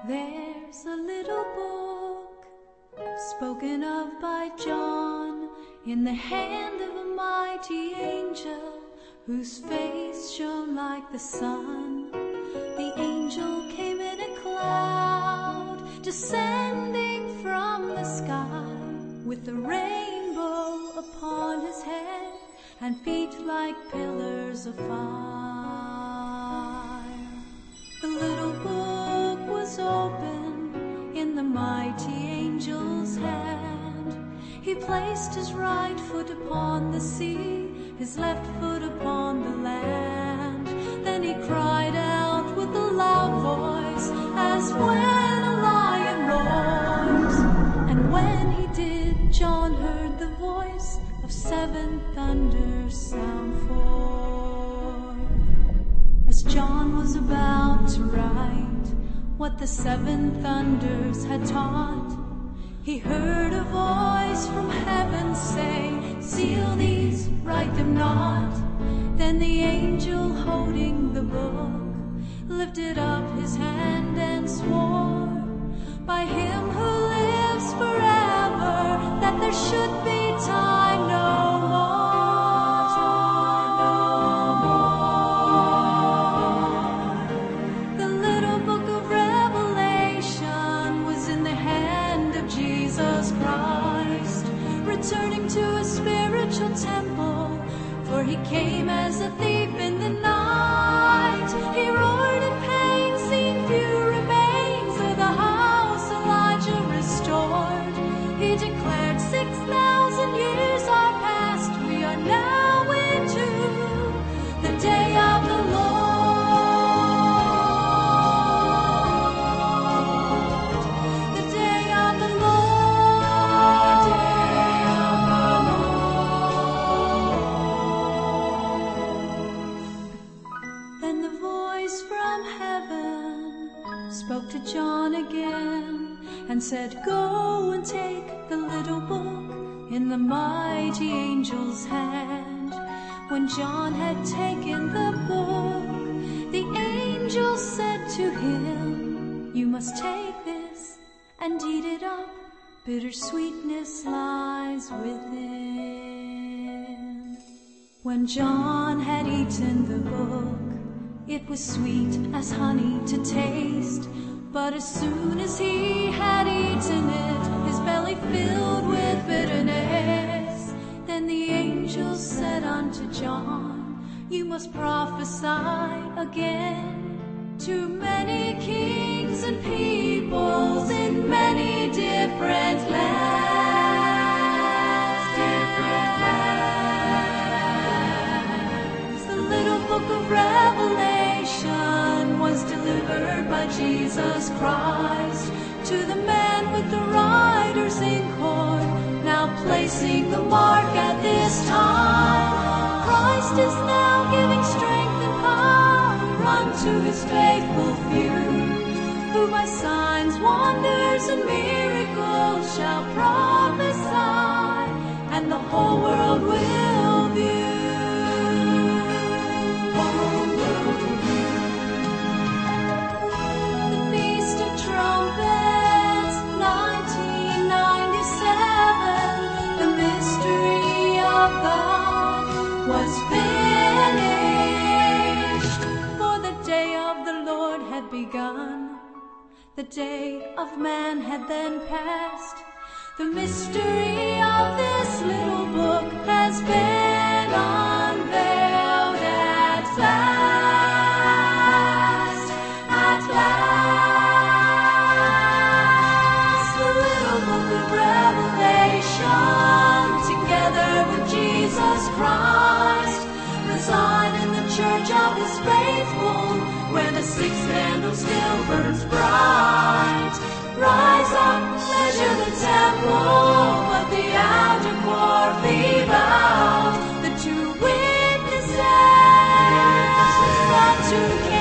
There's a little book spoken of by John in the hand of a mighty angel whose face shone like the sun. The angel came in a cloud, descending from the sky, with a rainbow upon his head and feet like pillars of fire. The little book was open in the mighty angel's hand. He placed his right foot upon the sea, his left foot upon the land. Then he cried out with a loud voice, as when a lion roars. And when he did, John heard the voice of 7 thunders sound forth. As John was about to write what the 7 thunders had taught, he heard a voice from heaven say, "Seal these, write them not." Then the angel holding the book lifted up his hand and swore, by him who lives forever, that there should be time no more. The little book of Revelation was in the hand of Jesus Christ, returning to a spiritual temple, for he came as a thief in the night. He roared in pain, seen few remains of the house Elijah restored. He declared 6,000 years are past, we are now into the day of the Lord. The day of the Lord. The day of the Lord. Then the voice from heaven spoke to John again and said, "Go and take the little book in the mighty angel's hand." When John had taken the book, the angel said to him, "You must take this and eat it up. Bitter sweetness lies within." When John had eaten the book, it was sweet as honey to taste. But as soon as he had eaten it, his belly filled with bitterness. Then the angel said unto John, "You must prophesy again to many kings and peoples in many different lands." The little book of Revelation was delivered by Jesus Christ to the man with the writer's inkhorn, now placing the mark at this time. Christ is now giving strength and power unto his faithful few, who by signs, wonders, and miracles shall prophesy, and the whole world will view. Trumpets, 1997, the mystery of God was finished, for the day of the Lord had begun. The day of man had then passed. The mystery of this little book has been unveiled at last, at last. Together with Jesus Christ, reside in the church of his faithful, where the 6th candle still burns bright. Rise up, measure the temple, but the outer court leave out the 2 witnesses, the 2